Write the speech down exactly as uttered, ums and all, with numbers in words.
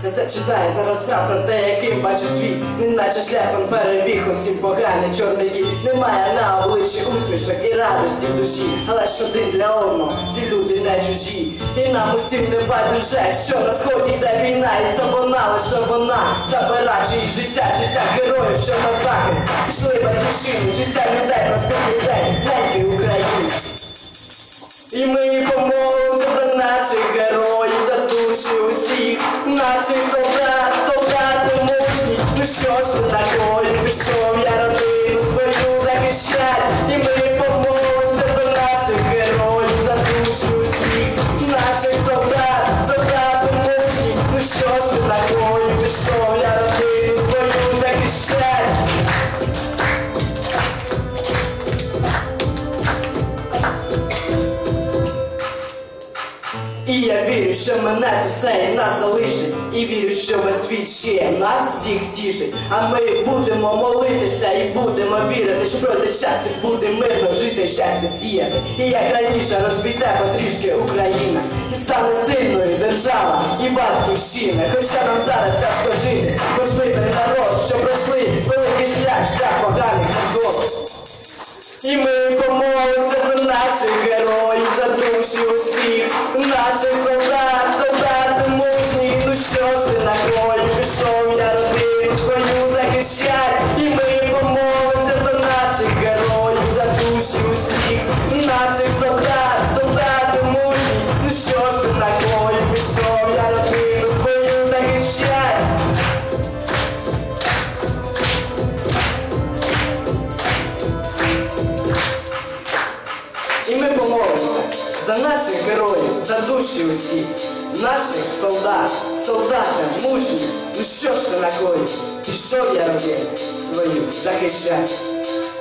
Та зачитай зараз рап про те, яким бачу світ. Неначе шляхом перебіг усім поганий чорний кіт. Немає на обличчі усмішок і радості в душі, але ж один для одного, ці люди не чужі. І нам усім не байдуже, що на сході йде війна. І це вона, лише вона забирає чиїсь життя, життя героїв, що на захист пішли батьківщину, життя людей, простих людей, неньки України. І ми помолимося за наших героїв, за душі усіх наших солдат, солдати мужні. Ну що ж ти такої, пішов я родину свою захищать. І ми помолимося за наших героїв, за душі усіх наших солдат, солдати мужні. Ну що ж ти такої, пішов я родину свою захищать. І я вірю, що мене це все і нас залишить. І вірю, що весь світ ще нас всіх тішить. А ми будемо молитися і будемо вірити, що пройде час і буде мирно жити, щастя сіяти. І як раніше розквіте потрішки Україна, і стане сильною держава і батьківщина. Хоча нам зараз тяжко жити, розбитий народ, що пройшли великий шлях, шлях поганих незгод. І ми помолимося за наших героїв, за душі усіх наших солдат, солдати мужні. Ну що ж ти накою, пішов я родину свою захищать. І ми помолимося за наших героїв, за душі усіх наших солдат, солдати мужні. Ну що ж ти накою, пішов я родину свою захищать. І ми помолимося за наших героїв, за душі усі, наших солдат, солдати мужні. Ну що ж ти накої, пішов я родину свою захищать.